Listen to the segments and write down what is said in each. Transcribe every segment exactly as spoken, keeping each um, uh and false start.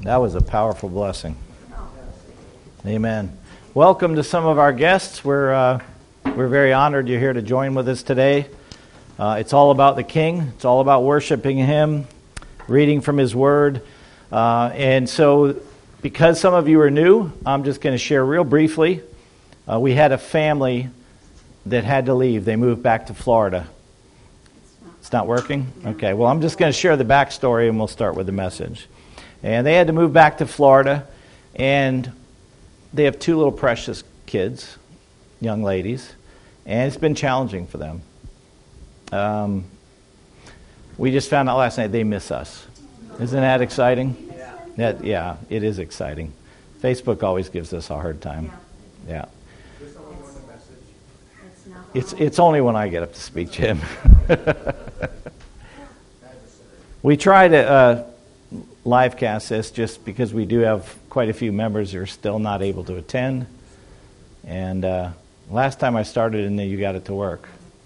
That was a powerful blessing. Amen. Welcome to some of our guests. We're uh, we're very honored you're here to join with us today. Uh, it's all about the King. It's all about worshiping Him, reading from His Word. Uh, and so, because some of you are new, I'm just going to share real briefly. Uh, we had a family that had to leave. They moved back to Florida. It's not working? Okay, well, I'm just going to share the backstory, and we'll start with the message. And they had to move back to Florida, and they have two little precious kids, young ladies, and it's been challenging for them. Um, we just found out last night they miss us. Isn't that exciting? Yeah. That, yeah, it is exciting. Facebook always gives us a hard time. Yeah. It's it's only when I get up to speak, Jim. We try to uh, live cast this just because we do have quite a few members who are still not able to attend. And uh, last time I started in there, you got it to work.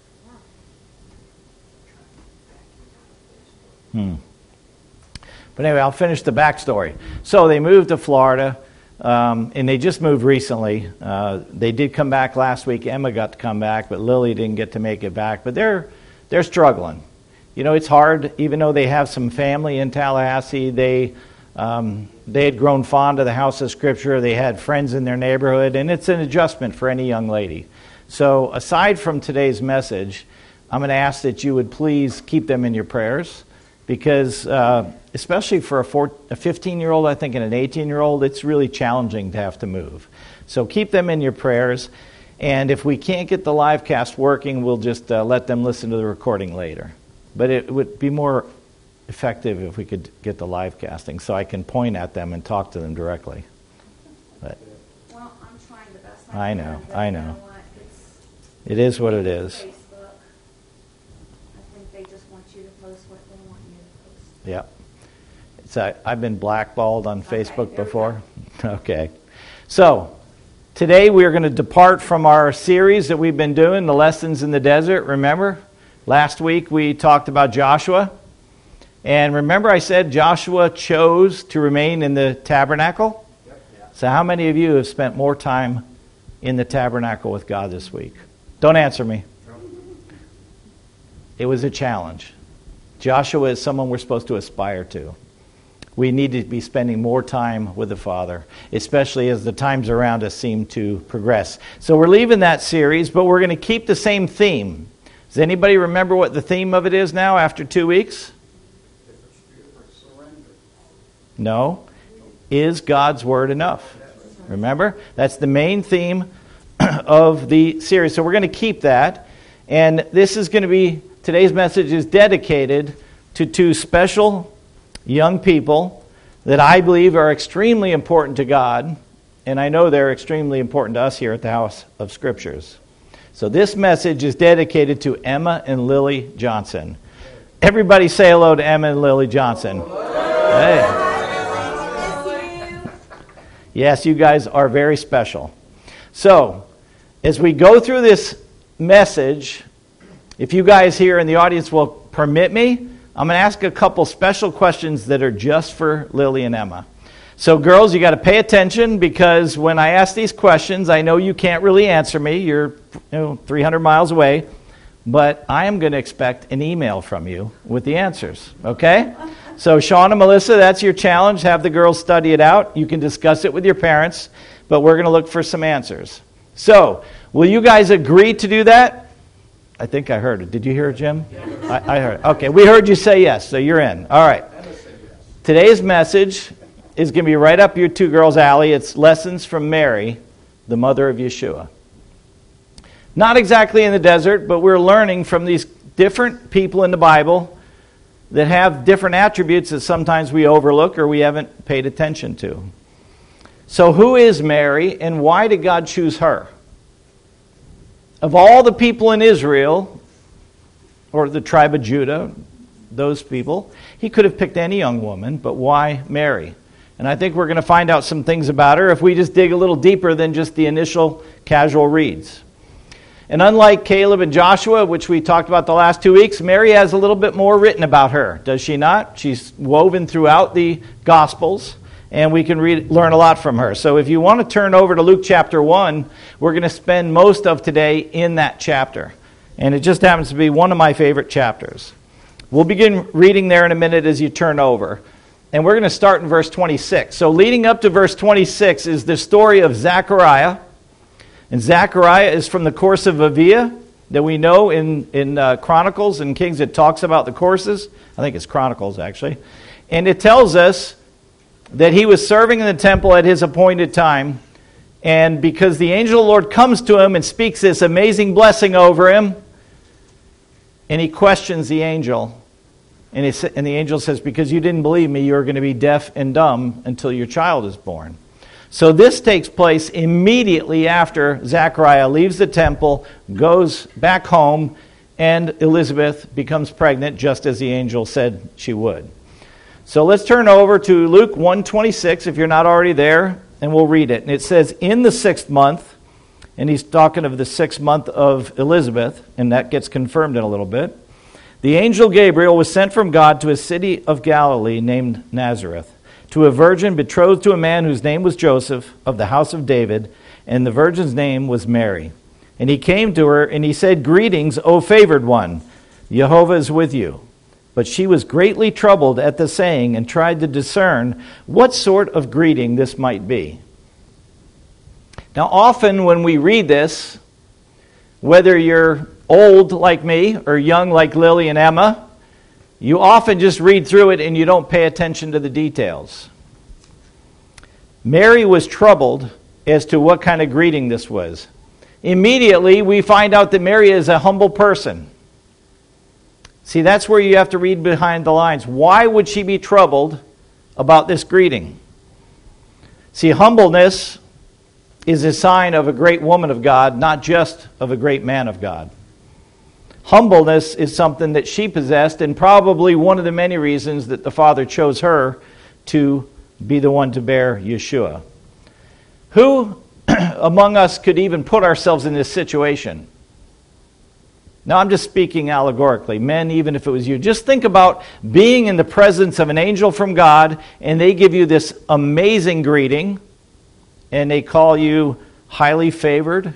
Hmm. But anyway, I'll finish the backstory. So they moved to Florida, um, and they just moved recently. Uh, they did come back last week. Emma got to come back, but Lily didn't get to make it back. But they're they're struggling. You know, it's hard, even though they have some family in Tallahassee. They um, they had grown fond of the House of Scripture. They had friends in their neighborhood, and it's an adjustment for any young lady. So aside from today's message, I'm going to ask that you would please keep them in your prayers, because uh, especially for a, four, a fifteen-year-old, I think, and an eighteen-year-old, it's really challenging to have to move. So keep them in your prayers, and if we can't get the live cast working, we'll just uh, let them listen to the recording later. But it would be more effective if we could get the live casting, so I can point at them and talk to them directly. But, well, I'm trying the best I, I can. know, But I you know. know what? It's it is what it is. Facebook. I think they just want you to post what they want you to post. Yeah. It's, uh, I've been blackballed on Okay, Facebook there we before. Okay. So, today we are going to depart from our series that we've been doing, The Lessons in the Desert. Remember? Last week we talked about Joshua. And remember I said Joshua chose to remain in the tabernacle? Yep, yeah. So how many of you have spent more time in the tabernacle with God this week? Don't answer me. It was a challenge. Joshua is someone we're supposed to aspire to. We need to be spending more time with the Father, especially as the times around us seem to progress. So we're leaving that series, but we're going to keep the same theme. Does anybody remember what the theme of it is now after two weeks? No. Is God's Word enough? Remember? That's the main theme of the series. So we're going to keep that. And this is going to be, today's message is dedicated to two special young people that I believe are extremely important to God. And I know they're extremely important to us here at the House of Scriptures. So this message is dedicated to Emma and Lily Johnson. Everybody say hello to Emma and Lily Johnson. Hey. Yes, you guys are very special. So, as we go through this message, if you guys here in the audience will permit me, I'm going to ask a couple special questions that are just for Lily and Emma. So girls, you got to pay attention, because when I ask these questions, I know you can't really answer me. You're you know, three hundred miles away. But I am going to expect an email from you with the answers, okay? So Sean and Melissa, that's your challenge. Have the girls study it out. You can discuss it with your parents, but we're going to look for some answers. So, will you guys agree to do that? I think I heard it. Did you hear it, Jim? I, I heard it. Okay, we heard you say yes, so you're in. All right. Today's message is going to be right up your two girls' alley. It's Lessons from Mary, the mother of Yeshua. Not exactly in the desert, but we're learning from these different people in the Bible that have different attributes that sometimes we overlook or we haven't paid attention to. So who is Mary, and why did God choose her? Of all the people in Israel, or the tribe of Judah, those people, he could have picked any young woman, but why Mary? And I think we're going to find out some things about her if we just dig a little deeper than just the initial casual reads. And unlike Caleb and Joshua, which we talked about the last two weeks, Mary has a little bit more written about her, does she not? She's woven throughout the Gospels. and we can read, learn a lot from her. So if you want to turn over to Luke chapter one, we're going to spend most of today in that chapter. And it just happens to be one of my favorite chapters. We'll begin reading there in a minute as you turn over. And we're going to start in verse twenty-six. So leading up to verse twenty-six is the story of Zechariah. And Zechariah is from the course of Aviah that we know in, in uh, Chronicles and Kings. It talks about the courses. I think it's Chronicles, actually. And it tells us that he was serving in the temple at his appointed time. And because the angel of the Lord comes to him and speaks this amazing blessing over him, and he questions the angel. And, he, and the angel says, because you didn't believe me, you're going to be deaf and dumb until your child is born. So this takes place immediately after Zechariah leaves the temple, goes back home, and Elizabeth becomes pregnant, just as the angel said she would. So let's turn over to Luke one twenty-six, if you're not already there, and we'll read it. And it says, in the sixth month, and he's talking of the sixth month of Elizabeth, and that gets confirmed in a little bit. The angel Gabriel was sent from God to a city of Galilee named Nazareth, to a virgin betrothed to a man whose name was Joseph, of the house of David, and the virgin's name was Mary. And he came to her, and he said, greetings, O favored one, Jehovah is with you. But she was greatly troubled at the saying, and tried to discern what sort of greeting this might be. Now, often when we read this, whether you're old like me or young like Lily and Emma, you often just read through it and you don't pay attention to the details. Mary was troubled as to what kind of greeting this was. Immediately, we find out that Mary is a humble person. See, that's where you have to read behind the lines. Why would she be troubled about this greeting? See, humbleness is a sign of a great woman of God, not just of a great man of God. Humbleness is something that she possessed, and probably one of the many reasons that the Father chose her to be the one to bear Yeshua. Who among us could even put ourselves in this situation? Now, I'm just speaking allegorically. Men, even if it was you, just think about being in the presence of an angel from God, and they give you this amazing greeting, and they call you highly favored.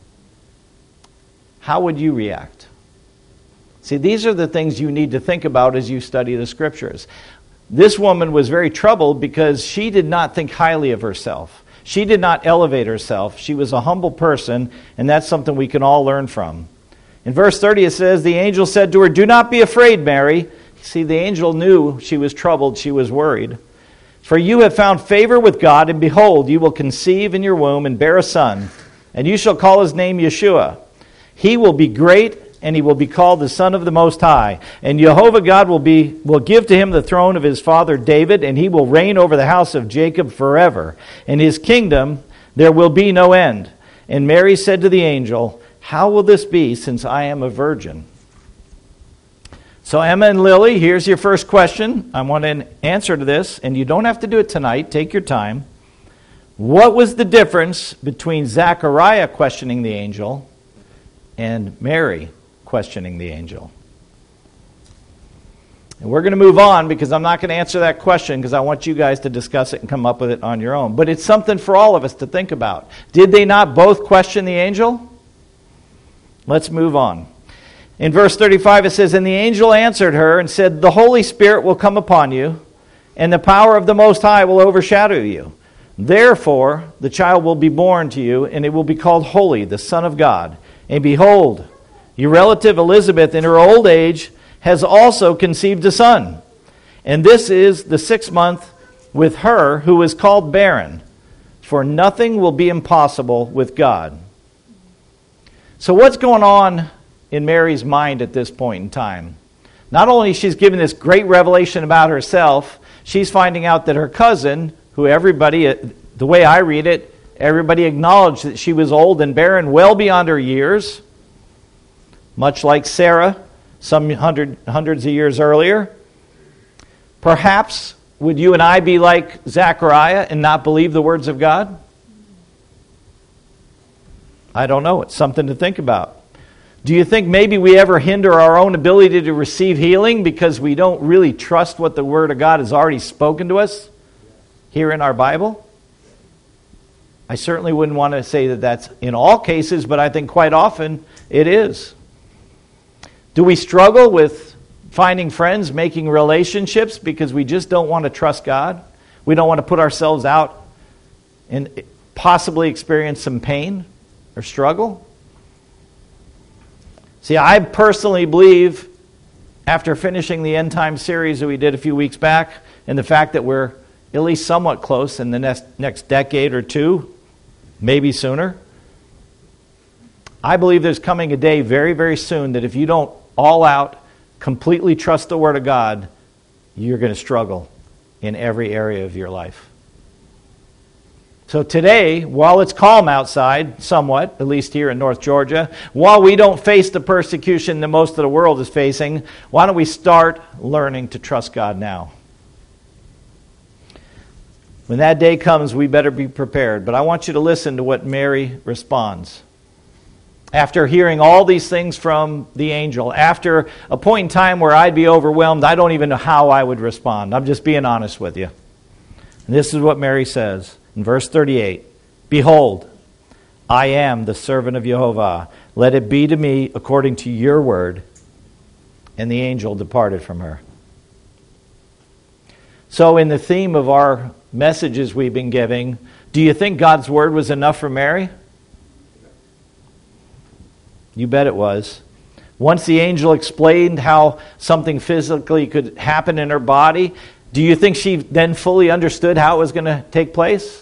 How would you react? See, these are the things you need to think about as you study the Scriptures. This woman was very troubled because she did not think highly of herself. She did not elevate herself. She was a humble person, and that's something we can all learn from. In verse thirty it says, the angel said to her, do not be afraid, Mary. See, the angel knew she was troubled, she was worried. For you have found favor with God, and behold, you will conceive in your womb and bear a son, and you shall call his name Yeshua. He will be great, and he will be called the Son of the Most High. And Jehovah God will be will give to him the throne of his father David, and he will reign over the house of Jacob forever. In his kingdom there will be no end. And Mary said to the angel, how will this be, since I am a virgin? So Emma and Lily, here's your first question. I want an answer to this, and you don't have to do it tonight. Take your time. What was the difference between Zechariah questioning the angel and Mary questioning the angel? And we're going to move on because I'm not going to answer that question because I want you guys to discuss it and come up with it on your own. But it's something for all of us to think about. Did they not both question the angel? Let's move on. In verse thirty-five it says, and the angel answered her and said, the Holy Spirit will come upon you, and the power of the Most High will overshadow you. Therefore, the child will be born to you, and it will be called Holy, the Son of God. And behold, your relative Elizabeth in her old age has also conceived a son. And this is the sixth month with her who is called barren, for nothing will be impossible with God. So what's going on in Mary's mind at this point in time? Not only she's given this great revelation about herself, she's finding out that her cousin, who everybody, the way I read it, everybody acknowledged that she was old and barren, well beyond her years, much like Sarah, some hundred, hundreds of years earlier. Perhaps, would you and I be like Zechariah and not believe the words of God? I don't know. It's something to think about. Do you think maybe we ever hinder our own ability to receive healing because we don't really trust what the Word of God has already spoken to us? here in our Bible? I certainly wouldn't want to say that that's in all cases, but I think quite often it is. Do we struggle with finding friends, making relationships because we just don't want to trust God? We don't want to put ourselves out and possibly experience some pain or struggle? See, I personally believe, after finishing the End Time series that we did a few weeks back, and the fact that we're at least somewhat close in the next, next decade or two, maybe sooner, I believe there's coming a day very, very soon that if you don't all out completely trust the Word of God, you're going to struggle in every area of your life. So today, while it's calm outside, somewhat, at least here in North Georgia, while we don't face the persecution that most of the world is facing, why don't we start learning to trust God now? When that day comes, we better be prepared. But I want you to listen to what Mary responds. After hearing all these things from the angel, after a point in time where I'd be overwhelmed, I don't even know how I would respond. I'm just being honest with you. And this is what Mary says. In verse thirty-eight, "Behold, I am the servant of Jehovah. Let it be to me according to your word." And the angel departed from her. So in the theme of our messages we've been giving, do you think God's word was enough for Mary? You bet it was. Once the angel explained how something physically could happen in her body, do you think she then fully understood how it was going to take place?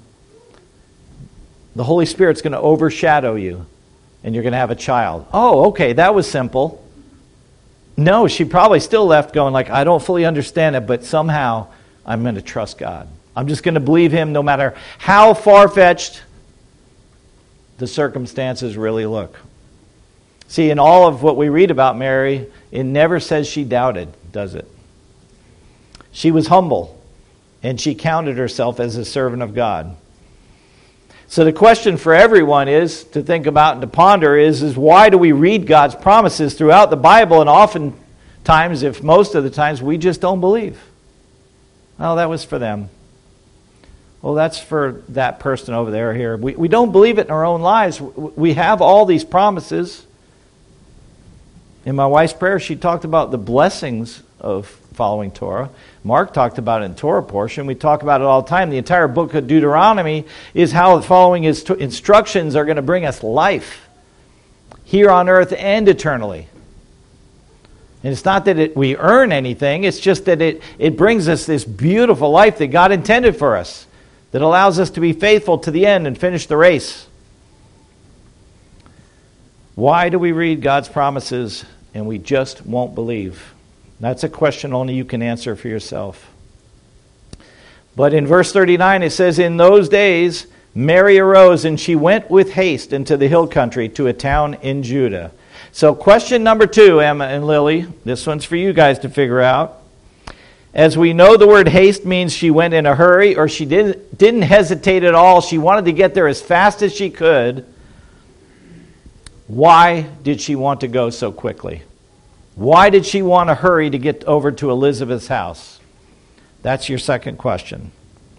The Holy Spirit's going to overshadow you, and you're going to have a child. Oh, okay, that was simple. No, she probably still left going like, I don't fully understand it, but somehow I'm going to trust God. I'm just going to believe Him no matter how far-fetched the circumstances really look. See, in all of what we read about Mary, it never says she doubted, does it? She was humble, and she counted herself as a servant of God. So the question for everyone is to think about and to ponder is, is why do we read God's promises throughout the Bible, and oftentimes, if most of the times, we just don't believe? Well, that was for them. Well, that's for that person over there or here. We, we don't believe it in our own lives. We have all these promises. In my wife's prayer, she talked about the blessings of following Torah. Mark talked about it in Torah portion. We talk about it all the time. The entire book of Deuteronomy is how following his t- instructions are going to bring us life here on earth and eternally. And it's not that it, we earn anything. It's just that it, it brings us this beautiful life that God intended for us, that allows us to be faithful to the end and finish the race. Why do we read God's promises and we just won't believe? That's a question only you can answer for yourself. But in verse thirty-nine it says, "In those days Mary arose and she went with haste into the hill country to a town in Judah." So question number two, Emma and Lily, this one's for you guys to figure out. As we know, the word haste means she went in a hurry, or she didn't, didn't hesitate at all. She wanted to get there as fast as she could. Why did she want to go so quickly? Why did she want to hurry to get over to Elizabeth's house? That's your second question.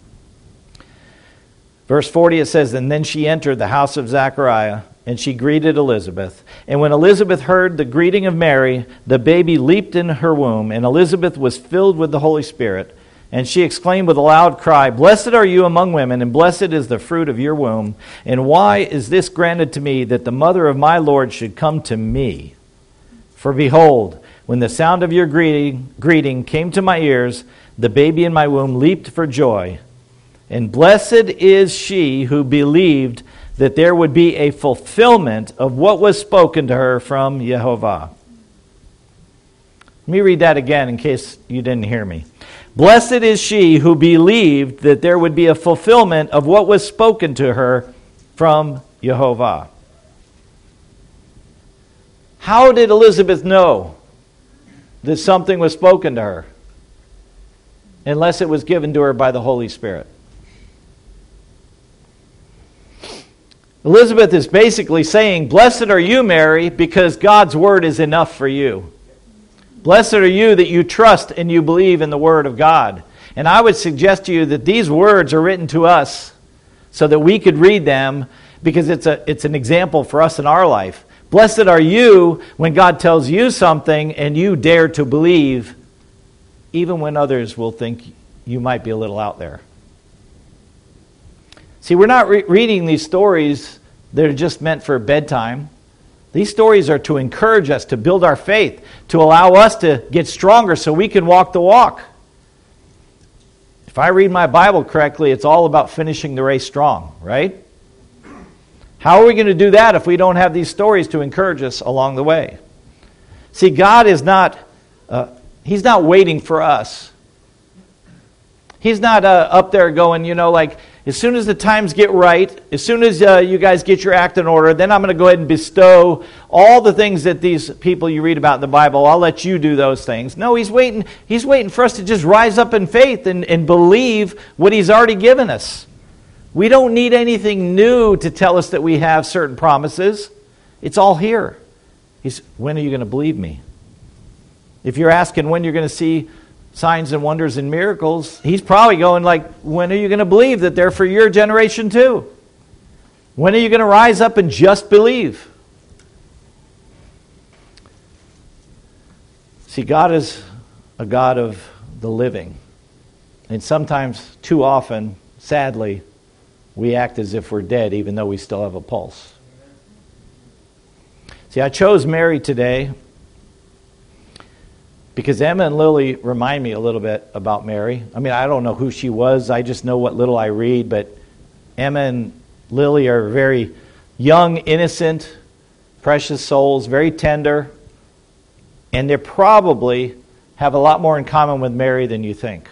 Verse forty, it says, "And then she entered the house of Zechariah, and she greeted Elizabeth. And when Elizabeth heard the greeting of Mary, the baby leaped in her womb, and Elizabeth was filled with the Holy Spirit. And she exclaimed with a loud cry, 'Blessed are you among women, and blessed is the fruit of your womb. And why is this granted to me, that the mother of my Lord should come to me? For behold, when the sound of your greeting, greeting came to my ears, the baby in my womb leaped for joy. And blessed is she who believed that there would be a fulfillment of what was spoken to her from Jehovah.'" Let me read that again in case you didn't hear me. "Blessed is she who believed that there would be a fulfillment of what was spoken to her from Jehovah." How did Elizabeth know that something was spoken to her? Unless it was given to her by the Holy Spirit. Elizabeth is basically saying, "Blessed are you, Mary, because God's word is enough for you. Blessed are you that you trust and you believe in the word of God. And I would suggest to you that these words are written to us so that we could read them, because it's a it's an example for us in our life. Blessed are you when God tells you something and you dare to believe, even when others will think you might be a little out there. See, we're not re- reading these stories that are just meant for bedtime. These stories are to encourage us, to build our faith, to allow us to get stronger so we can walk the walk. If I read my Bible correctly, it's all about finishing the race strong, right? How are we going to do that if we don't have these stories to encourage us along the way? See, God is not, uh, He's not waiting for us. He's not uh, up there going, you know, like, as soon as the times get right, as soon as uh, you guys get your act in order, then I'm going to go ahead and bestow all the things that these people you read about in the Bible, I'll let you do those things. No, He's waiting, He's waiting for us to just rise up in faith and, and believe what He's already given us. We don't need anything new to tell us that we have certain promises. It's all here. He's, when are you going to believe me? If you're asking when you're going to see signs and wonders and miracles, He's probably going like, when are you going to believe that they're for your generation too? When are you going to rise up and just believe? See, God is a God of the living. And sometimes, too often, sadly, we act as if we're dead even though we still have a pulse. See, I chose Mary today because Emma and Lily remind me a little bit about Mary. I mean, I don't know who she was. I just know what little I read. But Emma and Lily are very young, innocent, precious souls, very tender. And they probably have a lot more in common with Mary than you think.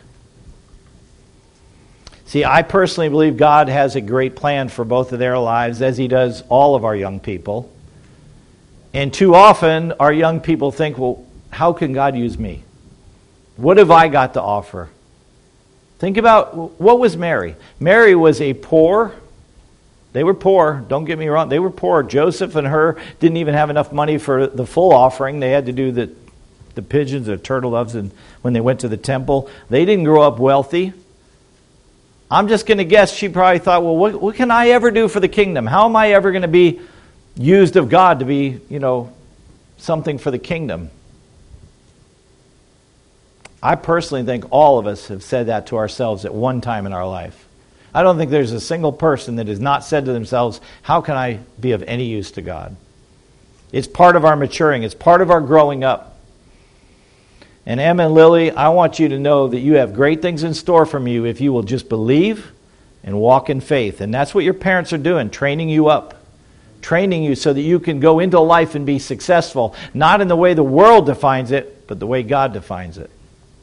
See, I personally believe God has a great plan for both of their lives, as He does all of our young people. And too often, our young people think, well, how can God use me? What have I got to offer? Think about, what was Mary? Mary was a poor, they were poor, don't get me wrong, they were poor. Joseph and her didn't even have enough money for the full offering. They had to do the, the pigeons or turtle doves and when they went to the temple. They didn't grow up wealthy. I'm just going to guess she probably thought, well, what, what can I ever do for the kingdom? How am I ever going to be used of God to be, you know, something for the kingdom? I personally think all of us have said that to ourselves at one time in our life. I don't think there's a single person that has not said to themselves, how can I be of any use to God? It's part of our maturing. It's part of our growing up. And Emma and Lily, I want you to know that you have great things in store from you if you will just believe and walk in faith. And that's what your parents are doing, training you up. Training you so that you can go into life and be successful. Not in the way the world defines it, but the way God defines it.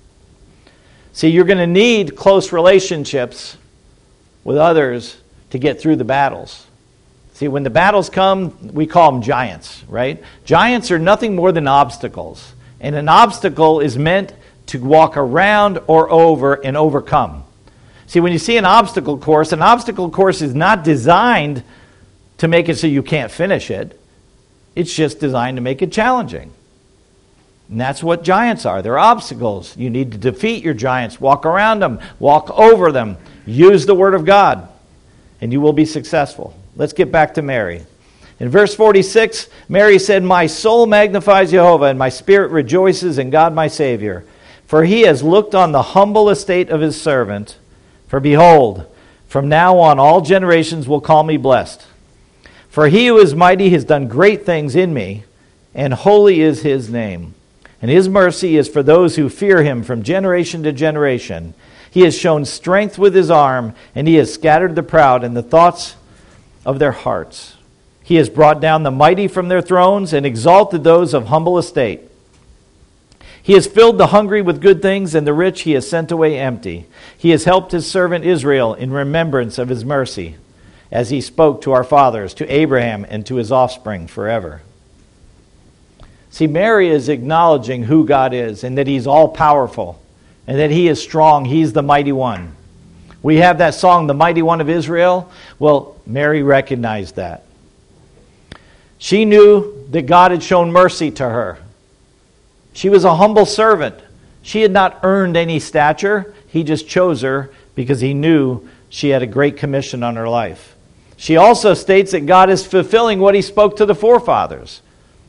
See, you're going to need close relationships with others to get through the battles. See, when the battles come, we call them giants, right? Giants are nothing more than obstacles. And an obstacle is meant to walk around or over and overcome. See, when you see an obstacle course, an obstacle course is not designed to make it so you can't finish it. It's just designed to make it challenging. And that's what giants are. They're obstacles. You need to defeat your giants. Walk around them. Walk over them. Use the Word of God. And you will be successful. Let's get back to Mary. In verse forty-six, Mary said, my soul magnifies Jehovah, and my spirit rejoices in God my Savior. For He has looked on the humble estate of His servant. For behold, from now on all generations will call me blessed. For He who is mighty has done great things in me, and holy is His name. And His mercy is for those who fear Him from generation to generation. He has shown strength with His arm, and He has scattered the proud in the thoughts of their hearts. He has brought down the mighty from their thrones and exalted those of humble estate. He has filled the hungry with good things, and the rich He has sent away empty. He has helped His servant Israel in remembrance of His mercy, as He spoke to our fathers, to Abraham, and to his offspring forever. See, Mary is acknowledging who God is and that He's all-powerful and that He is strong. He's the mighty one. We have that song, The Mighty One of Israel. Well, Mary recognized that. She knew that God had shown mercy to her. She was a humble servant. She had not earned any stature. He just chose her because he knew she had a great commission on her life. She also states that God is fulfilling what he spoke to the forefathers.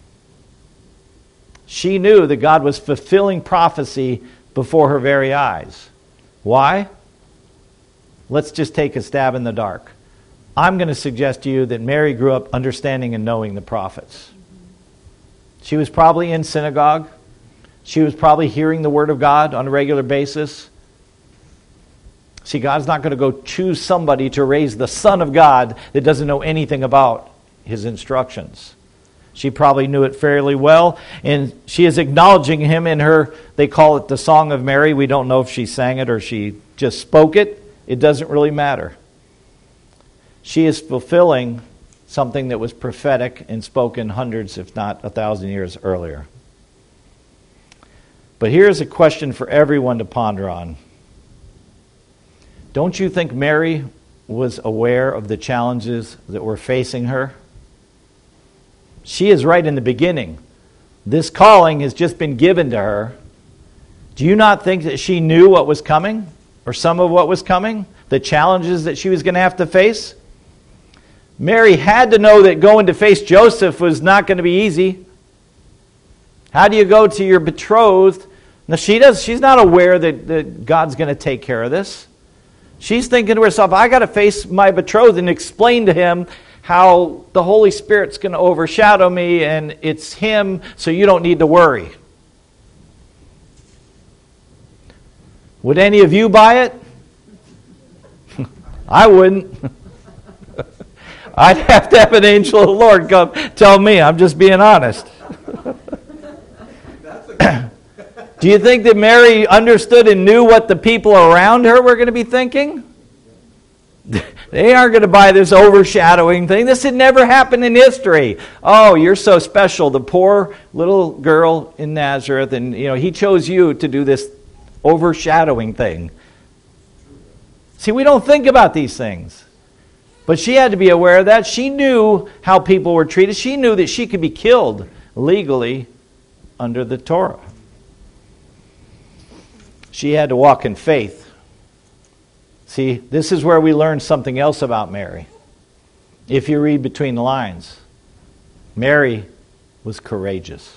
She knew that God was fulfilling prophecy before her very eyes. Why? Let's just take a stab in the dark. I'm going to suggest to you that Mary grew up understanding and knowing the prophets. She was probably in synagogue. She was probably hearing the word of God on a regular basis. See, God's not going to go choose somebody to raise the Son of God that doesn't know anything about his instructions. She probably knew it fairly well, and she is acknowledging him in her, they call it the Song of Mary. We don't know if she sang it or she just spoke it. It doesn't really matter. She is fulfilling something that was prophetic and spoken hundreds, if not a thousand years earlier. But here's a question for everyone to ponder on. Don't you think Mary was aware of the challenges that were facing her? She is right in the beginning. This calling has just been given to her. Do you not think that she knew what was coming? Or some of what was coming? The challenges that she was going to have to face? Mary had to know that going to face Joseph was not going to be easy. How do you go to your betrothed? Now she does. She's not aware that, that God's going to take care of this. She's thinking to herself, I got to face my betrothed and explain to him how the Holy Spirit's going to overshadow me and it's him, so you don't need to worry. Would any of you buy it? I wouldn't. I'd have to have an angel of the Lord come tell me. I'm just being honest. Do you think that Mary understood and knew what the people around her were going to be thinking? They aren't going to buy this overshadowing thing. This had never happened in history. Oh, you're so special. The poor little girl in Nazareth, and you know, he chose you to do this overshadowing thing. See, we don't think about these things. But she had to be aware of that. She knew how people were treated. She knew that she could be killed legally under the Torah. She had to walk in faith. See, this is where we learn something else about Mary. If you read between the lines, Mary was courageous.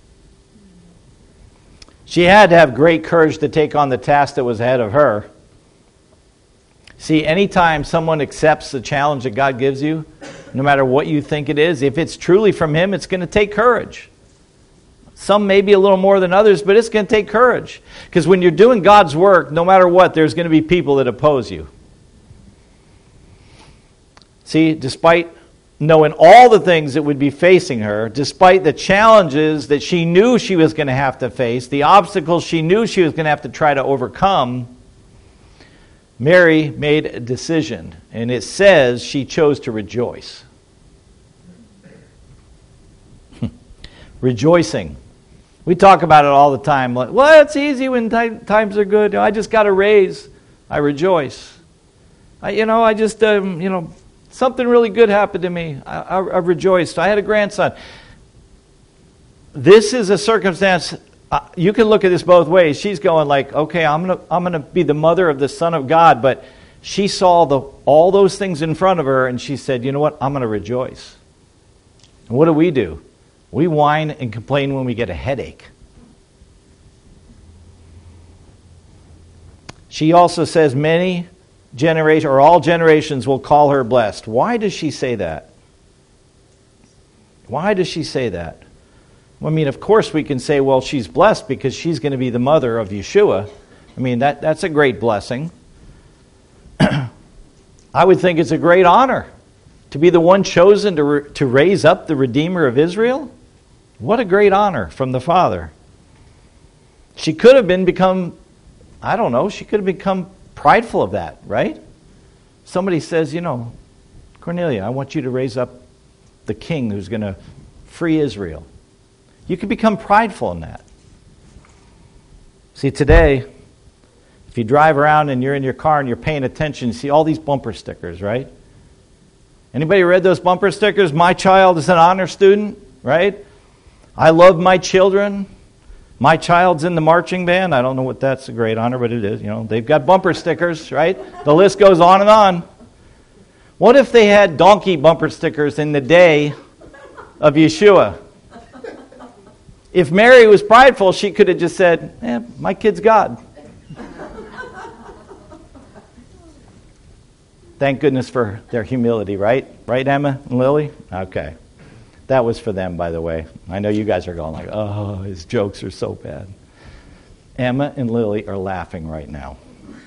She had to have great courage to take on the task that was ahead of her. See, anytime someone accepts the challenge that God gives you, no matter what you think it is, if it's truly from him, it's going to take courage. Some may be a little more than others, but it's going to take courage. Because when you're doing God's work, no matter what, there's going to be people that oppose you. See, despite knowing all the things that would be facing her, despite the challenges that she knew she was going to have to face, the obstacles she knew she was going to have to try to overcome, Mary made a decision. And it says she chose to rejoice. Rejoicing. We talk about it all the time. Like, well, it's easy when t- times are good. I just got a raise. I rejoice. I, you know, I just, um, you know, something really good happened to me. I, I, I rejoiced. I had a grandson. This is a circumstance. Uh, you can look at this both ways. She's going like, okay, I'm gonna, I'm gonna be the mother of the Son of God, but she saw the all those things in front of her, and she said, you know what? I'm gonna rejoice. And what do we do? We whine and complain when we get a headache. She also says many generations, or all generations, will call her blessed. Why does she say that? Why does she say that? Well, I mean, of course we can say, well, she's blessed because she's going to be the mother of Yeshua. I mean, that, that's a great blessing. I would think it's a great honor to be the one chosen to, re- to raise up the Redeemer of Israel. What a great honor from the Father. She could have been become, I don't know, she could have become prideful of that, right? Somebody says, you know, Cornelia, I want you to raise up the king who's going to free Israel. You could become prideful in that. See, today, if you drive around and you're in your car and you're paying attention, you see all these bumper stickers, right? Anybody read those bumper stickers? My child is an honor student, right? I love my children. My child's in the marching band. I don't know what that's a great honor, but it is. You know, they've got bumper stickers, right? The list goes on and on. What if they had donkey bumper stickers in the day of Yeshua? If Mary was prideful, she could have just said, eh, my kid's God. Thank goodness for their humility, right? Right, Emma and Lily? Okay. That was for them, by the way. I know you guys are going like, oh, his jokes are so bad. Emma and Lily are laughing right now.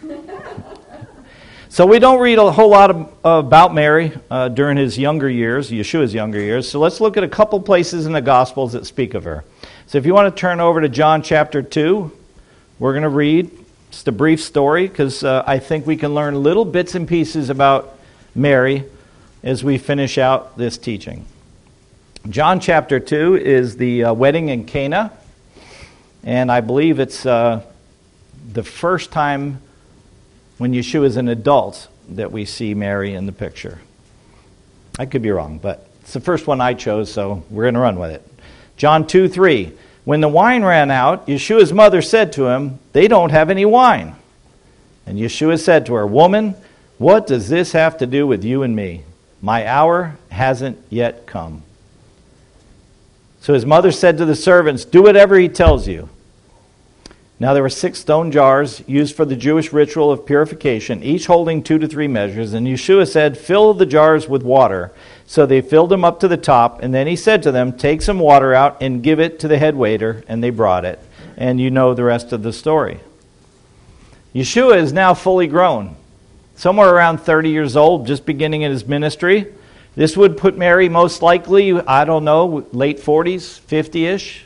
So we don't read a whole lot of, uh, about Mary uh, during his younger years, Yeshua's younger years. So let's look at a couple places in the Gospels that speak of her. So if you want to turn over to John chapter two, we're going to read just a brief story because uh, I think we can learn little bits and pieces about Mary as we finish out this teaching. John chapter two is the uh, wedding in Cana, and I believe it's uh, the first time when Yeshua is an adult that we see Mary in the picture. I could be wrong, but it's the first one I chose, so we're going to run with it. John two three. When the wine ran out, Yeshua's mother said to him, they don't have any wine. And Yeshua said to her, woman, what does this have to do with you and me? My hour hasn't yet come. So his mother said to the servants, do whatever he tells you. Now there were six stone jars used for the Jewish ritual of purification, each holding two to three measures. And Yeshua said, fill the jars with water. So they filled them up to the top. And then he said to them, take some water out and give it to the head waiter. And they brought it. And you know the rest of the story. Yeshua is now fully grown, somewhere around thirty years old, just beginning in his ministry. This would put Mary most likely, I don't know, late forties, fifty-ish.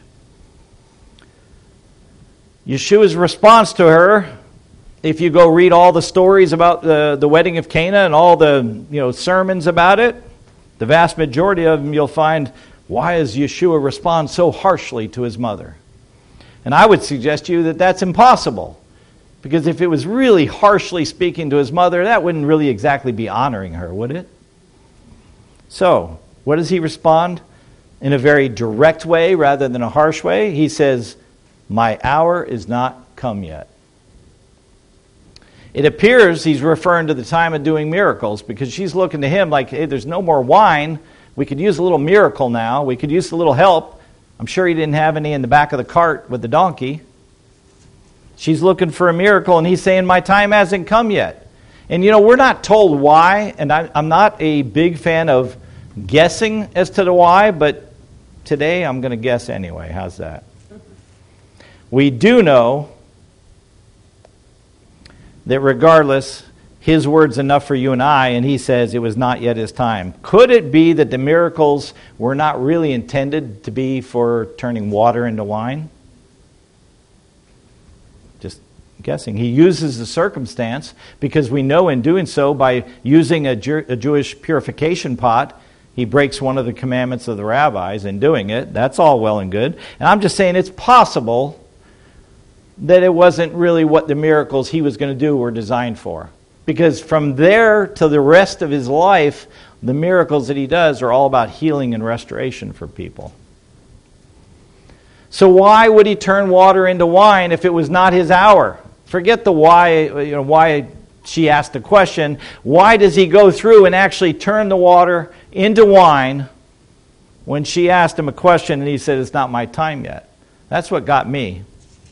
Yeshua's response to her, if you go read all the stories about the, the wedding of Cana and all the you know sermons about it, the vast majority of them you'll find, why does Yeshua respond so harshly to his mother? And I would suggest to you that that's impossible. Because if it was really harshly speaking to his mother, that wouldn't really exactly be honoring her, would it? So, what does he respond? In a very direct way rather than a harsh way. He says, my hour is not come yet. It appears he's referring to the time of doing miracles because she's looking to him like, hey, there's no more wine. We could use a little miracle now. We could use a little help. I'm sure he didn't have any in the back of the cart with the donkey. She's looking for a miracle, and he's saying, my time hasn't come yet. And, you know, we're not told why, and I, I'm not a big fan of guessing as to the why, but today I'm going to guess anyway. How's that? We do know that regardless, his word's enough for you and I, and he says it was not yet his time. Could it be that the miracles were not really intended to be for turning water into wine? Just guessing. He uses the circumstance because we know in doing so, by using a, Jew- a Jewish purification pot, he breaks one of the commandments of the rabbis in doing it. That's all well and good. And I'm just saying it's possible that it wasn't really what the miracles he was going to do were designed for. Because from there to the rest of his life, the miracles that he does are all about healing and restoration for people. So why would he turn water into wine if it was not his hour? Forget the why, you know, why she asked the question. Why does he go through and actually turn the water into wine when she asked him a question and he said, it's not my time yet? That's what got me.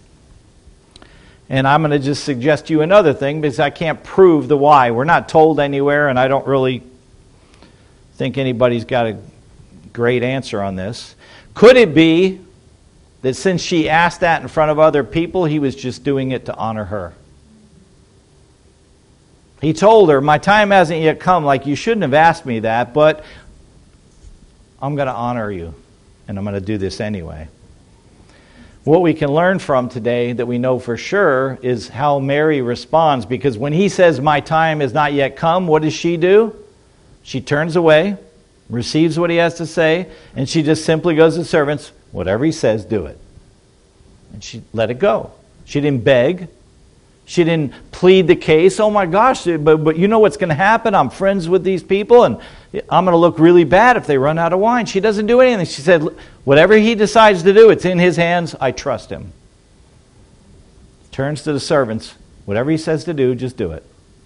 And I'm going to just suggest to you another thing because I can't prove the why. We're not told anywhere, and I don't really think anybody's got a great answer on this. Could it be that since she asked that in front of other people, he was just doing it to honor her? He told her, my time hasn't yet come, like you shouldn't have asked me that, but I'm going to honor you, and I'm going to do this anyway. What we can learn from today that we know for sure is how Mary responds, because when he says, my time has not yet come, what does she do? She turns away, receives what he has to say, and she just simply goes to the servants, whatever he says, do it. And she let it go. She didn't beg. She didn't plead the case. Oh my gosh, but, but you know what's going to happen? I'm friends with these people, and I'm going to look really bad if they run out of wine. She doesn't do anything. She said, whatever he decides to do, it's in his hands. I trust him. turns to the servants. Whatever he says to do, just do it.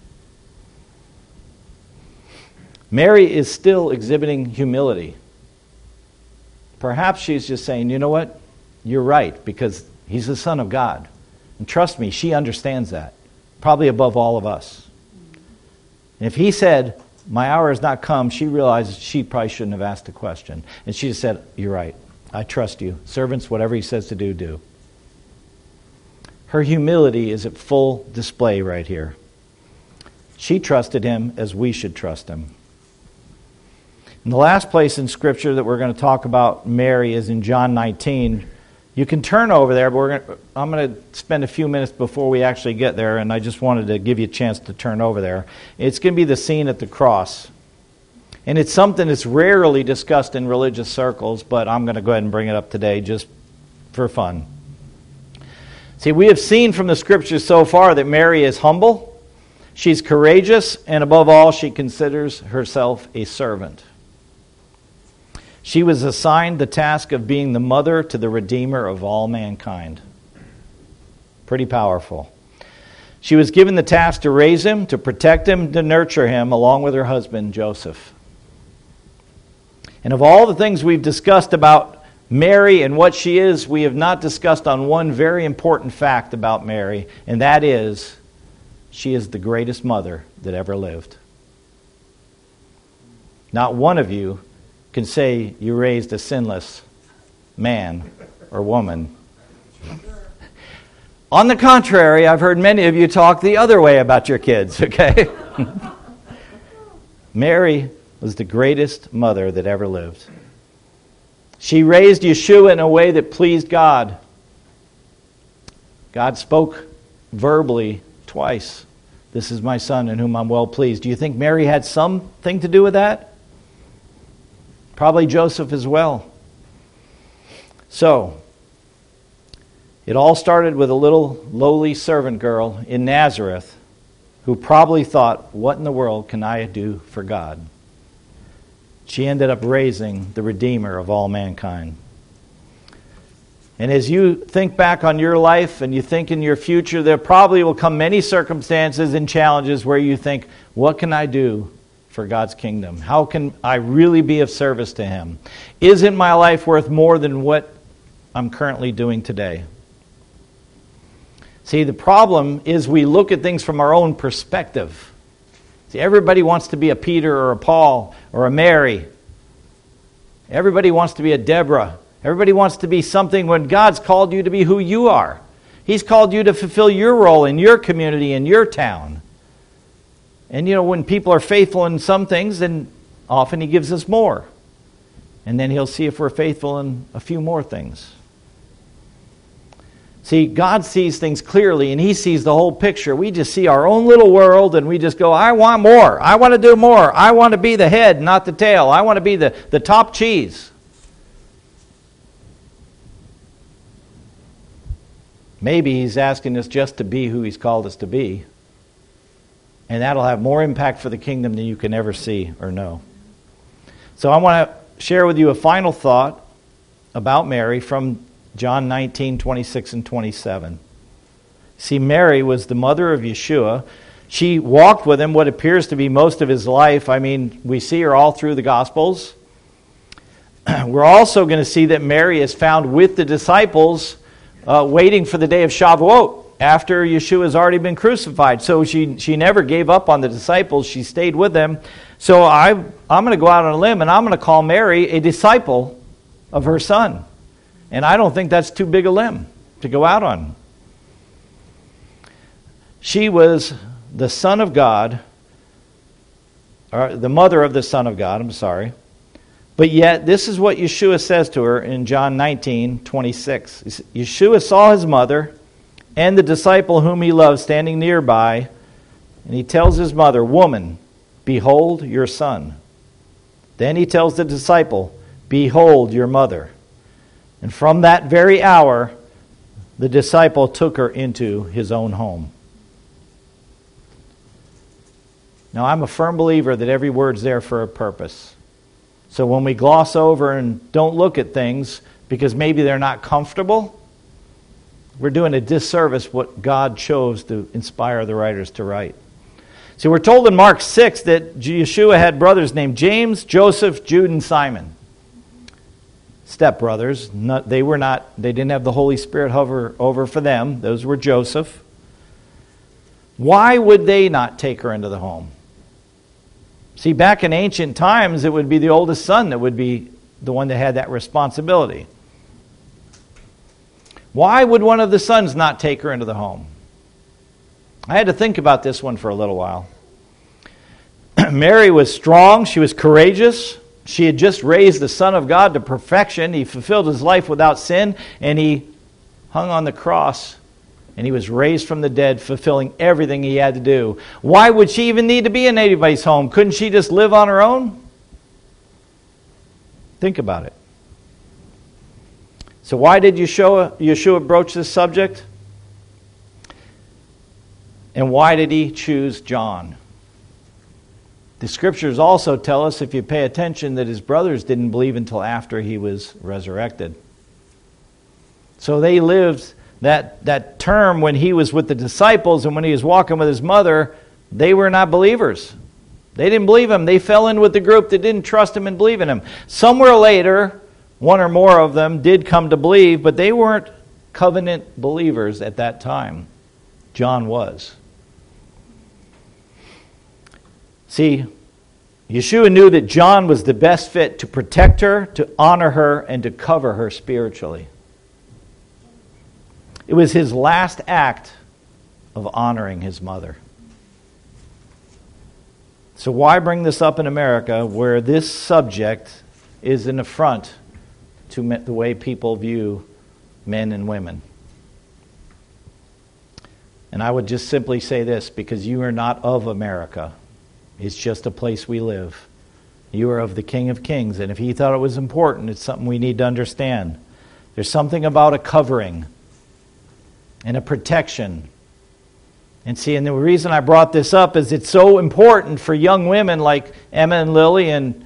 Mary is still exhibiting humility. Perhaps she's just saying, you know what? You're right, because he's the Son of God. And trust me, she understands that. Probably above all of us. And if he said, my hour has not come, she realized she probably shouldn't have asked the question. And she just said, you're right. I trust you. Servants, whatever he says to do, do. Her humility is at full display right here. She trusted him as we should trust him. And the last place in Scripture that we're going to talk about Mary is in John nineteen. You can turn over there, but we're going to, I'm going to spend a few minutes before we actually get there, and I just wanted to give you a chance to turn over there. It's going to be the scene at the cross. And it's something that's rarely discussed in religious circles, but I'm going to go ahead and bring it up today just for fun. See, we have seen from the Scriptures so far that Mary is humble, she's courageous, and above all, she considers herself a servant. She was assigned the task of being the mother to the Redeemer of all mankind. Pretty powerful. She was given the task to raise him, to protect him, to nurture him, along with her husband, Joseph. And of all the things we've discussed about Mary and what she is, we have not discussed on one very important fact about Mary, and that is, she is the greatest mother that ever lived. Not one of you can say you raised a sinless man or woman. On the contrary, I've heard many of you talk the other way about your kids, okay? Mary was the greatest mother that ever lived. She raised Yeshua in a way that pleased God. God spoke verbally twice. This is my son in whom I'm well pleased. Do you think Mary had something to do with that? Probably Joseph as well. So, it all started with a little lowly servant girl in Nazareth who probably thought, what in the world can I do for God? She ended up raising the Redeemer of all mankind. And as you think back on your life and you think in your future, there probably will come many circumstances and challenges where you think, what can I do for God's kingdom? How can I really be of service to Him? Isn't my life worth more than what I'm currently doing today? See, the problem is we look at things from our own perspective. See, everybody wants to be a Peter or a Paul or a Mary. Everybody wants to be a Deborah. Everybody wants to be something when God's called you to be who you are. He's called you to fulfill your role in your community, in your town. And, you know, when people are faithful in some things, then often He gives us more. And then He'll see if we're faithful in a few more things. See, God sees things clearly, and He sees the whole picture. We just see our own little world, and we just go, I want more. I want to do more. I want to be the head, not the tail. I want to be the, the top cheese. Maybe He's asking us just to be who He's called us to be. And that'll have more impact for the kingdom than you can ever see or know. So I want to share with you a final thought about Mary from John nineteen, twenty-six and twenty-seven. See, Mary was the mother of Yeshua. She walked with Him what appears to be most of His life. I mean, we see her all through the Gospels. We're also going to see that Mary is found with the disciples uh, waiting for the day of Shavuot, after Yeshua has already been crucified. So she she never gave up on the disciples. She stayed with them. So I, I'm going to go out on a limb, and I'm going to call Mary a disciple of her Son. And I don't think that's too big a limb to go out on. She was the Son of God, or the mother of the Son of God, I'm sorry. But yet, this is what Yeshua says to her in John nineteen, twenty-six. Yeshua saw His mother and the disciple whom He loved standing nearby, and He tells His mother, woman, behold your son. Then He tells the disciple, behold your mother. And from that very hour, the disciple took her into his own home. Now, I'm a firm believer that every word's there for a purpose. So when we gloss over and don't look at things because maybe they're not comfortable, we're doing a disservice what God chose to inspire the writers to write. See, we're told in Mark six that Yeshua had brothers named James, Joseph, Jude, and Simon. Stepbrothers. Not, they were not, they didn't have the Holy Spirit hover over for them. Those were Joseph. Why would they not take her into the home? See, back in ancient times, it would be the oldest son that would be the one that had that responsibility. Why would one of the sons not take her into the home? I had to think about this one for a little while. Mary was strong. She was courageous. She had just raised the Son of God to perfection. He fulfilled his life without sin, and he hung on the cross, and he was raised from the dead, fulfilling everything he had to do. Why would she even need to be in anybody's home? Couldn't she just live on her own? Think about it. So why did Yeshua, Yeshua broach this subject? And why did he choose John? The scriptures also tell us, if you pay attention, that his brothers didn't believe until after he was resurrected. So they lived that, that term when he was with the disciples and when he was walking with his mother, they were not believers. They didn't believe him. They fell in with the group that didn't trust him and believe in him. Somewhere later, one or more of them did come to believe, but they weren't covenant believers at that time. John was. See, Yeshua knew that John was the best fit to protect her, to honor her, and to cover her spiritually. It was his last act of honoring his mother. So why bring this up in America where this subject is an affront to the way people view men and women? And I would just simply say this, because you are not of America. It's just a place we live. You are of the King of Kings, and if he thought it was important, it's something we need to understand. There's something about a covering and a protection. And see, and the reason I brought this up is it's so important for young women like Emma and Lily and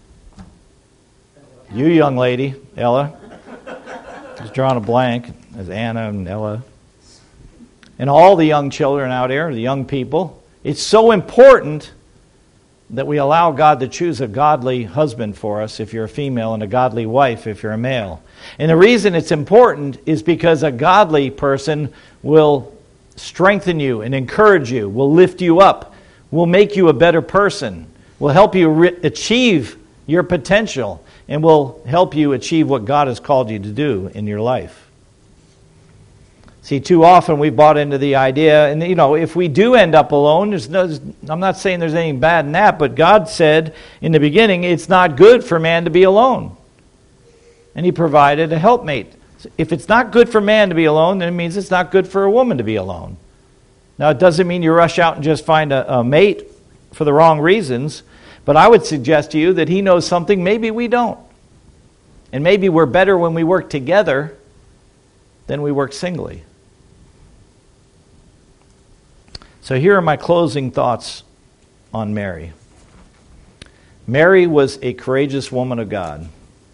you, young lady, Ella. Just drawing a blank as Anna and Ella. And all the young children out here, the young people. It's so important that we allow God to choose a godly husband for us if you're a female and a godly wife if you're a male. And the reason it's important is because a godly person will strengthen you and encourage you, will lift you up, will make you a better person, will help you re- achieve your potential, and will help you achieve what God has called you to do in your life. See, too often we've bought into the idea, and you know, if we do end up alone, there's no, I'm not saying there's anything bad in that, but God said in the beginning, it's not good for man to be alone. And he provided a helpmate. So if it's not good for man to be alone, then it means it's not good for a woman to be alone. Now, it doesn't mean you rush out and just find a, a mate for the wrong reasons, but I would suggest to you that he knows something maybe we don't. And maybe we're better when we work together than we work singly. So here are my closing thoughts on Mary. Mary was a courageous woman of God.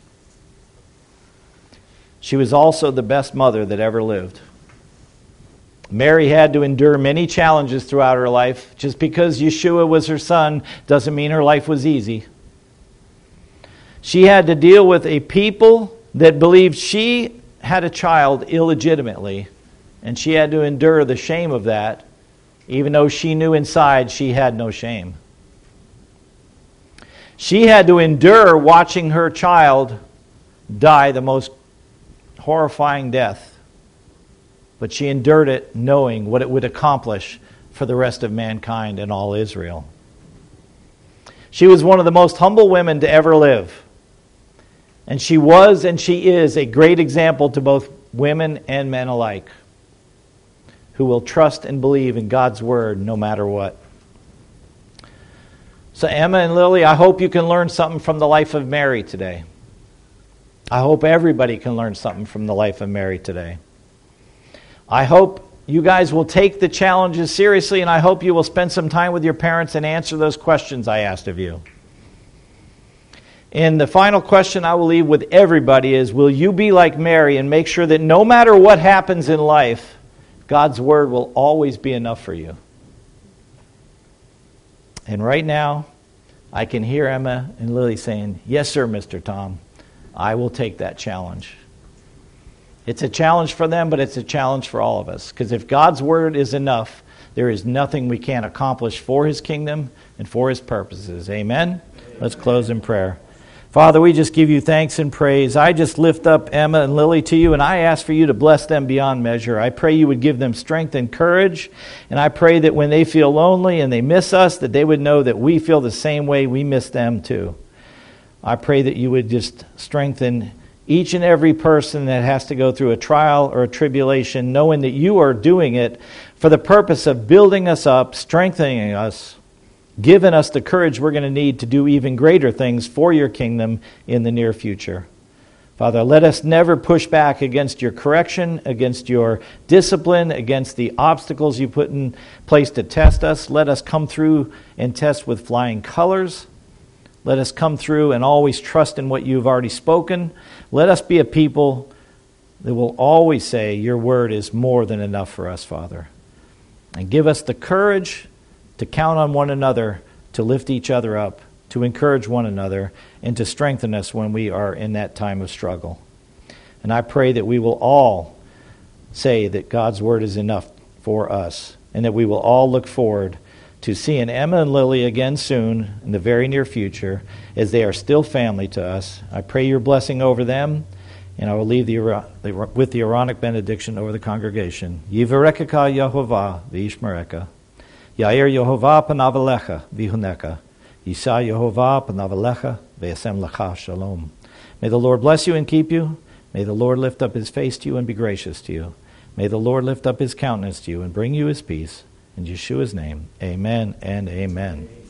She was also the best mother that ever lived. Mary had to endure many challenges throughout her life. Just because Yeshua was her son doesn't mean her life was easy. She had to deal with a people that believed she had a child illegitimately, and she had to endure the shame of that, even though she knew inside she had no shame. She had to endure watching her child die the most horrifying death, but she endured it knowing what it would accomplish for the rest of mankind and all Israel. She was one of the most humble women to ever live, and she was and she is a great example to both women and men alike, who will trust and believe in God's word no matter what. So Emma and Lily, I hope you can learn something from the life of Mary today. I hope everybody can learn something from the life of Mary today. I hope you guys will take the challenges seriously, and I hope you will spend some time with your parents and answer those questions I asked of you. And the final question I will leave with everybody is, will you be like Mary and make sure that no matter what happens in life, God's word will always be enough for you? And right now, I can hear Emma and Lily saying, yes, sir, Mister Tom, I will take that challenge. It's a challenge for them, but it's a challenge for all of us. Because if God's word is enough, there is nothing we can't accomplish for his kingdom and for his purposes. Amen? Amen. Let's close in prayer. Father, we just give you thanks and praise. I just lift up Emma and Lily to you, and I ask for you to bless them beyond measure. I pray you would give them strength and courage, and I pray that when they feel lonely and they miss us, that they would know that we feel the same way. We miss them too. I pray that you would just strengthen each and every person that has to go through a trial or a tribulation, knowing that you are doing it for the purpose of building us up, strengthening us, giving us the courage we're going to need to do even greater things for your kingdom in the near future. Father, let us never push back against your correction, against your discipline, against the obstacles you put in place to test us. Let us come through and test with flying colors. Let us come through and always trust in what you've already spoken. Let us be a people that will always say your word is more than enough for us, Father. And give us the courage to count on one another, to lift each other up, to encourage one another, and to strengthen us when we are in that time of struggle. And I pray that we will all say that God's word is enough for us, and that we will all look forward to seeing Emma and Lily again soon in the very near future, as they are still family to us. I pray your blessing over them, and I will leave the, with the Aaronic benediction over the congregation. Yivarekeka Yehovah v'yishmerecha. Yair Yehovah panav alecha v'huneka. Yisa Yehovah panav alecha v'yasem lecha shalom. May the Lord bless you and keep you. May the Lord lift up his face to you and be gracious to you. May the Lord lift up his countenance to you and bring you his peace. In Yeshua's name, amen and amen.